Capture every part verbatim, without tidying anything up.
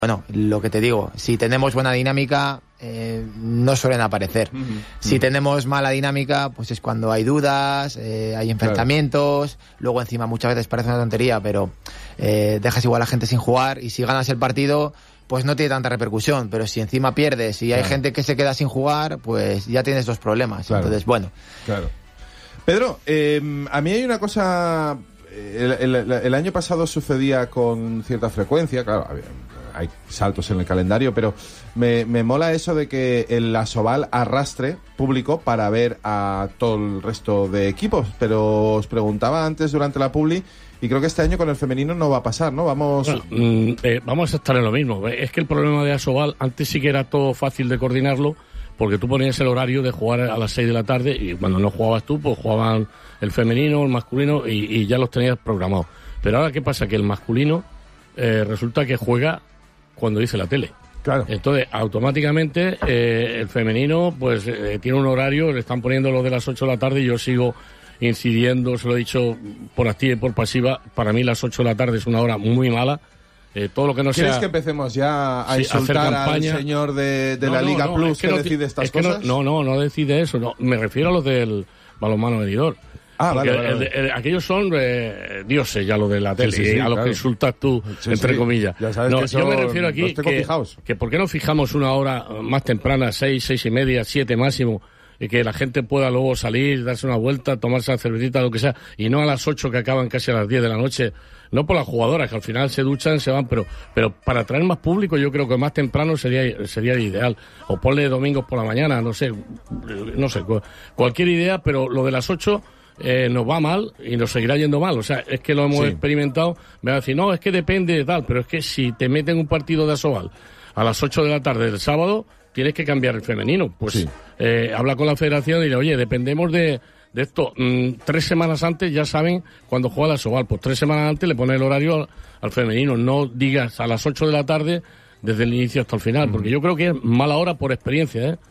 Bueno, lo que te digo, si tenemos buena dinámica, eh, no suelen aparecer. Uh-huh. Si uh-huh. tenemos mala dinámica, pues es cuando hay dudas, eh, hay enfrentamientos, claro. Luego encima muchas veces parece una tontería, pero eh, dejas igual a la gente sin jugar, y si ganas el partido, pues no tiene tanta repercusión, pero si encima pierdes y claro. hay gente que se queda sin jugar, pues ya tienes dos problemas. Claro. Entonces, bueno. Claro. Pedro, eh, a mí hay una cosa... El, el, el año pasado sucedía con cierta frecuencia, claro, había... hay saltos en el calendario, pero me, me mola eso de que el Asobal arrastre público para ver a todo el resto de equipos. Pero os preguntaba antes durante la publi, y creo que este año con el femenino no va a pasar, ¿no? Vamos bueno, mm, eh, vamos a estar en lo mismo. Es que el problema de Asobal, antes sí que era todo fácil de coordinarlo, porque tú ponías el horario de jugar a las seis de la tarde, y cuando no jugabas tú, pues jugaban el femenino, el masculino, y, y ya los tenías programados. Pero ahora, ¿qué pasa? Que el masculino eh, resulta que juega cuando dice la tele. Claro. Entonces, automáticamente, eh, el femenino, pues, eh, tiene un horario, le están poniendo lo de las ocho de la tarde, y yo sigo incidiendo, se lo he dicho por activa y por pasiva, para mí las ocho de la tarde es una hora muy mala. Eh, todo lo que no ¿Quieres sea... que empecemos ya a sí, insultar al señor de, de no, la Liga no, no, Plus que, que no, decide estas es que cosas? No, no, no decide eso, no, me refiero a los del balonmano Benidorm. Ah, vale, vale, vale. El, el, aquellos son eh, dioses ya, lo de la tele, sí, sí, sí, a los claro. que insultas tú, sí, entre sí. comillas. Ya sabes no, que yo me refiero aquí que, que por qué no fijamos una hora más temprana, seis, seis y media, siete máximo, y que la gente pueda luego salir, darse una vuelta, tomarse la cervecita, lo que sea, y no a las ocho que acaban casi a las diez de la noche. No por las jugadoras, que al final se duchan, se van, pero pero para traer más público yo creo que más temprano sería sería ideal. O ponle domingos por la mañana, no sé, no sé, cualquier idea, pero lo de las ocho... Eh, nos va mal y nos seguirá yendo mal. O sea, es que lo hemos sí. experimentado. Me va a decir, no, es que depende de tal, pero es que si te meten un partido de Asobal a las ocho de la tarde del sábado, tienes que cambiar el femenino. Pues sí. eh, habla con la federación y dile, oye, dependemos de, de esto. Mm, tres semanas antes ya saben cuando juega la Asobal. Pues tres semanas antes le pones el horario al, al femenino. No digas a las ocho de la tarde desde el inicio hasta el final, mm. porque yo creo que es mala hora por experiencia, ¿eh?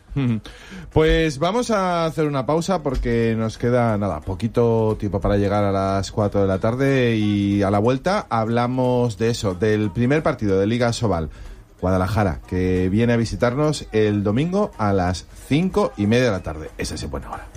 Pues vamos a hacer una pausa porque nos queda, nada, poquito tiempo para llegar a las cuatro de la tarde, y a la vuelta hablamos de eso, del primer partido de Liga Asobal Guadalajara, que viene a visitarnos el domingo a las cinco y media de la tarde. Esa es buena hora.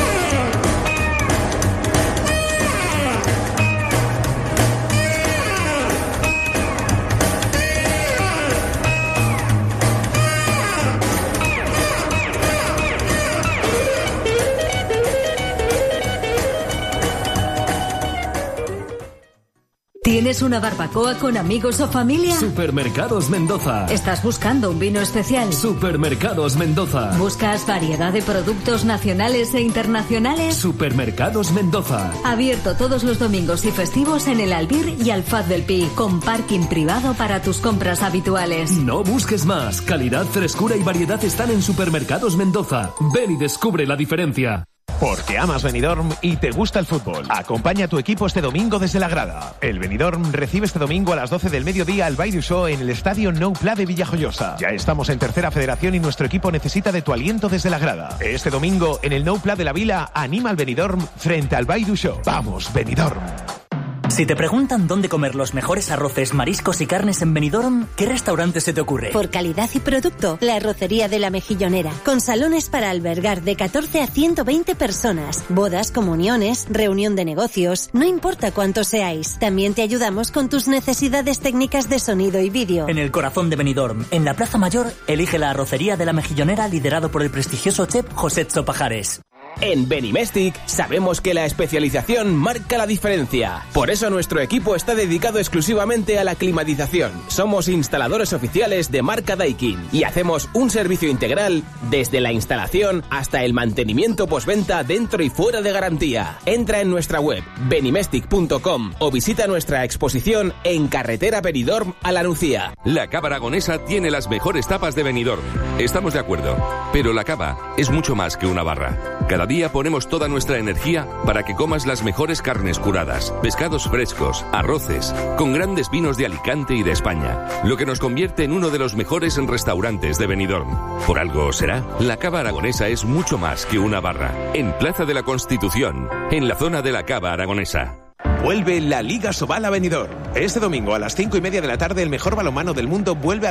¿Tienes una barbacoa con amigos o familia? Supermercados Mendoza. ¿Estás buscando un vino especial? Supermercados Mendoza. ¿Buscas variedad de productos nacionales e internacionales? Supermercados Mendoza. Abierto todos los domingos y festivos en el Albir y Alfaz del Pi, con parking privado para tus compras habituales. No busques más. Calidad, frescura y variedad están en Supermercados Mendoza. Ven y descubre la diferencia. Porque amas Benidorm y te gusta el fútbol. Acompaña a tu equipo este domingo desde la grada. El Benidorm recibe este domingo a las doce del mediodía al Baidu Show en el estadio Nou Pla de Villajoyosa. Ya estamos en tercera federación y nuestro equipo necesita de tu aliento desde la grada. Este domingo en el Nou Pla de la Vila anima al Benidorm frente al Baidu Show. ¡Vamos, Benidorm! Si te preguntan dónde comer los mejores arroces, mariscos y carnes en Benidorm, ¿qué restaurante se te ocurre? Por calidad y producto, la Arrocería de la Mejillonera, con salones para albergar de catorce a ciento veinte personas, bodas, comuniones, reunión de negocios, no importa cuántos seáis. También te ayudamos con tus necesidades técnicas de sonido y vídeo. En el corazón de Benidorm, en la Plaza Mayor, elige la Arrocería de la Mejillonera, liderado por el prestigioso chef José Pajares. En Benimestic sabemos que la especialización marca la diferencia. Por eso nuestro equipo está dedicado exclusivamente a la climatización. Somos instaladores oficiales de marca Daikin y hacemos un servicio integral desde la instalación hasta el mantenimiento postventa dentro y fuera de garantía. Entra en nuestra web benimestic punto com o visita nuestra exposición en carretera Benidorm a La Nucía. La Cava Aragonesa tiene las mejores tapas de Benidorm. Estamos de acuerdo, pero la cava es mucho más que una barra. Cada día ponemos toda nuestra energía para que comas las mejores carnes curadas, pescados frescos, arroces, con grandes vinos de Alicante y de España, lo que nos convierte en uno de los mejores restaurantes de Benidorm. Por algo será, la Cava Aragonesa es mucho más que una barra. En Plaza de la Constitución, en la zona de la Cava Aragonesa. Vuelve la Liga Sobal a Benidorm. Este domingo a las cinco y media de la tarde el mejor balonmano del mundo vuelve a